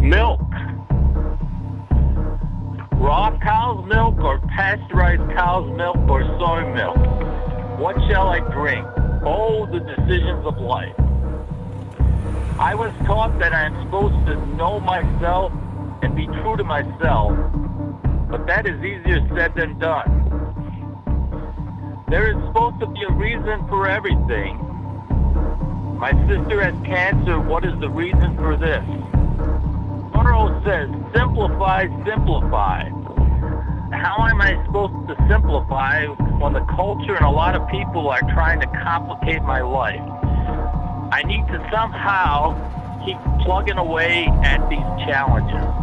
Milk. Raw cow's milk or pasteurized cow's milk or soy milk? What shall I drink? Oh, the decisions of life. I was taught that I am supposed to know myself and be true to myself, but that is easier said than done. There is supposed to be a reason for everything. My sister has cancer. What is the reason for this? Monroe says, simplify, simplify. How am I supposed to simplify when the culture and a lot of people are trying to complicate my life? I need to somehow keep plugging away at these challenges.